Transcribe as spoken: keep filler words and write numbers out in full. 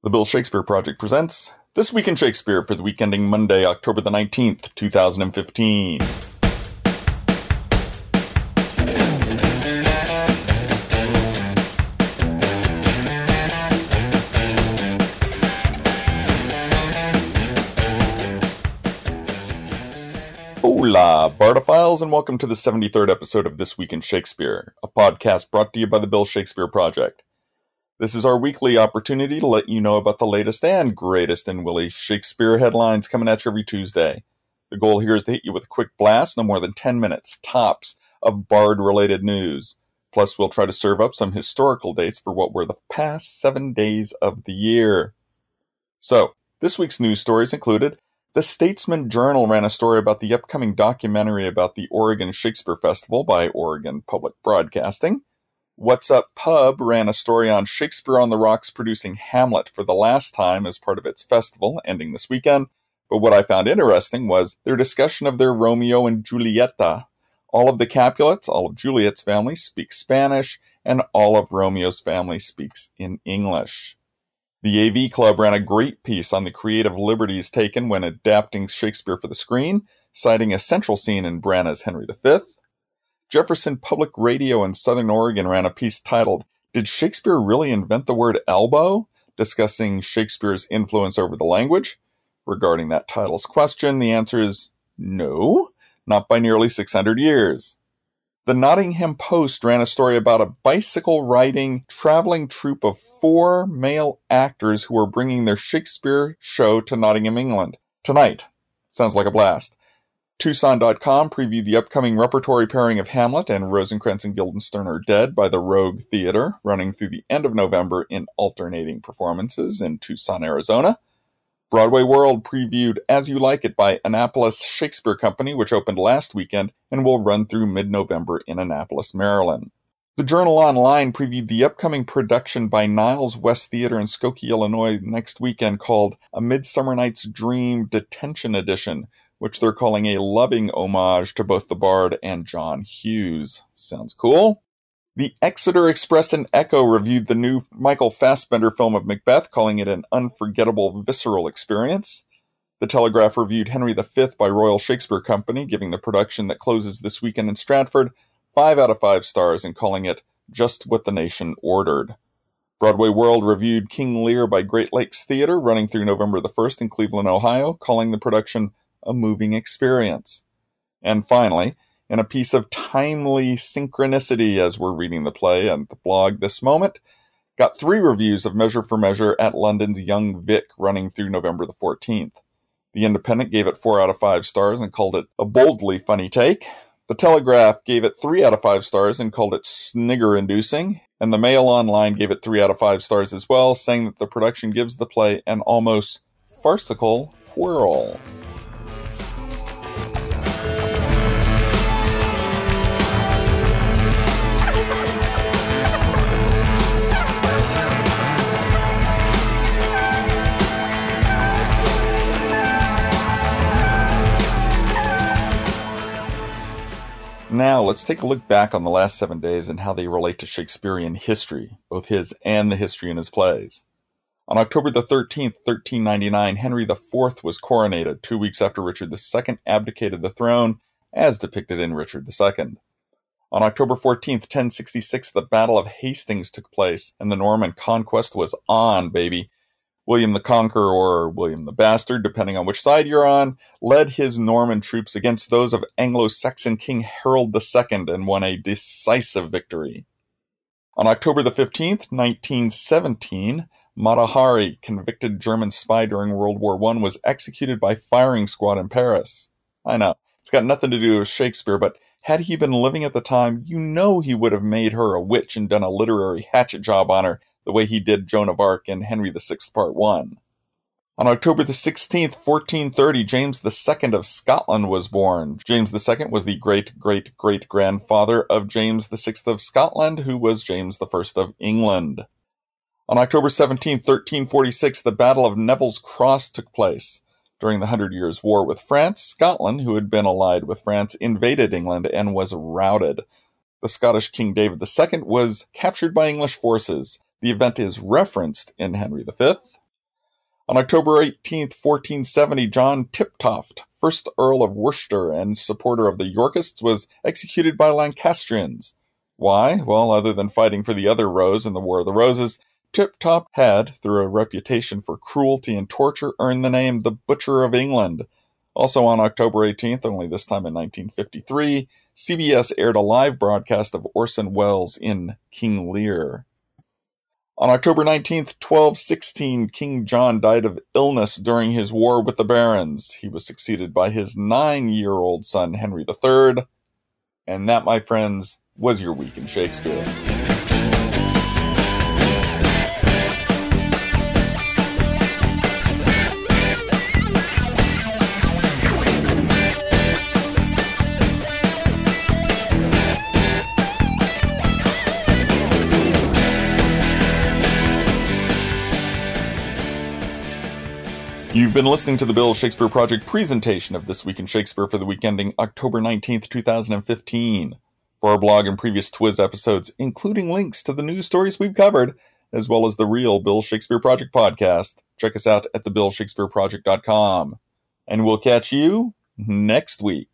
The Bill Shakespeare Project presents This Week in Shakespeare for the week ending Monday, October the nineteenth, two thousand fifteen. Hola, Bardophiles, and welcome to the seventy-third episode of This Week in Shakespeare, a podcast brought to you by the Bill Shakespeare Project. This is our weekly opportunity to let you know about the latest and greatest in Willie Shakespeare headlines coming at you every Tuesday. The goal here is to hit you with a quick blast, no more than ten minutes, tops, of Bard-related news. Plus, we'll try to serve up some historical dates for what were the past seven days of the year. So, this week's news stories included: The Statesman Journal ran a story about the upcoming documentary about the Oregon Shakespeare Festival by Oregon Public Broadcasting. What's Up Pub ran a story on Shakespeare on the Rocks producing Hamlet for the last time as part of its festival, ending this weekend. But what I found interesting was their discussion of their Romeo and Julieta. All of the Capulets, all of Juliet's family, speak Spanish, and all of Romeo's family speaks in English. The A V Club ran a great piece on the creative liberties taken when adapting Shakespeare for the screen, citing a central scene in Branagh's Henry the Fifth. Jefferson Public Radio in Southern Oregon ran a piece titled, Did Shakespeare Really Invent the Word Elbow? Discussing Shakespeare's influence over the language. Regarding that title's question, the answer is no, not by nearly six hundred years. The Nottingham Post ran a story about a bicycle-riding, traveling troupe of four male actors who are bringing their Shakespeare show to Nottingham, England, tonight. Sounds like a blast. Tucson dot com previewed the upcoming repertory pairing of Hamlet and Rosencrantz and Guildenstern Are Dead by the Rogue Theatre, running through the end of November in alternating performances in Tucson, Arizona. Broadway World previewed As You Like It by Annapolis Shakespeare Company, which opened last weekend and will run through mid-November in Annapolis, Maryland. The Journal Online previewed the upcoming production by Niles West Theatre in Skokie, Illinois next weekend called A Midsummer Night's Dream Detention Edition, which they're calling a loving homage to both the Bard and John Hughes. Sounds cool. The Exeter Express and Echo reviewed the new Michael Fassbender film of Macbeth, calling it an unforgettable, visceral experience. The Telegraph reviewed Henry the Fifth by Royal Shakespeare Company, giving the production that closes this weekend in Stratford five out of five stars and calling it just what the nation ordered. Broadway World reviewed King Lear by Great Lakes Theatre, running through November the first in Cleveland, Ohio, calling the production a moving experience. And finally, in a piece of timely synchronicity as we're reading the play and the blog this moment, got three reviews of Measure for Measure at London's Young Vic, running through November the fourteenth. The Independent gave it four out of five stars and called it a boldly funny take. The Telegraph gave it three out of five stars and called it snigger-inducing. And the Mail Online gave it three out of five stars as well, saying that the production gives the play an almost farcical whirl. Now, let's take a look back on the last seven days and how they relate to Shakespearean history, both his and the history in his plays. On October the thirteenth, thirteen ninety-nine, Henry the Fourth was coronated, two weeks after Richard the Second abdicated the throne, as depicted in Richard the Second. On October fourteenth, ten sixty-six, the Battle of Hastings took place, and the Norman conquest was on, baby. William the Conqueror, or William the Bastard, depending on which side you're on, led his Norman troops against those of Anglo-Saxon King Harold the Second and won a decisive victory. On October the fifteenth, nineteen seventeen, Mata Hari, convicted German spy during World War One, was executed by firing squad in Paris. I know, it's got nothing to do with Shakespeare, but had he been living at the time, you know he would have made her a witch and done a literary hatchet job on her, the way he did Joan of Arc in Henry the Sixth Part one. On October the sixteenth, fourteen thirty, James the Second of Scotland was born. James the Second was the great-great-great-grandfather of James the Sixth of Scotland, who was James the First of England. On October seventeenth, thirteen forty-six, the Battle of Neville's Cross took place. During the Hundred Years' War with France, Scotland, who had been allied with France, invaded England and was routed. The Scottish King David the Second was captured by English forces. The event is referenced in Henry the Fifth. On October eighteenth, fourteen seventy, John Tiptoft, first Earl of Worcester and supporter of the Yorkists, was executed by Lancastrians. Why? Well, other than fighting for the other rose in the War of the Roses, Tiptoft had, through a reputation for cruelty and torture, earned the name the Butcher of England. Also on October eighteenth, only this time in nineteen fifty-three, C B S aired a live broadcast of Orson Welles in King Lear. On October nineteenth, twelve sixteen, King John died of illness during his war with the barons. He was succeeded by his nine-year-old son, Henry the Third. And that, my friends, was your Week in Shakespeare. You've been listening to the Bill Shakespeare Project presentation of This Week in Shakespeare for the week ending October nineteenth, twenty fifteen. For our blog and previous Twiz episodes, including links to the news stories we've covered, as well as the real Bill Shakespeare Project podcast, check us out at the bill shakespeare project dot com. And we'll catch you next week.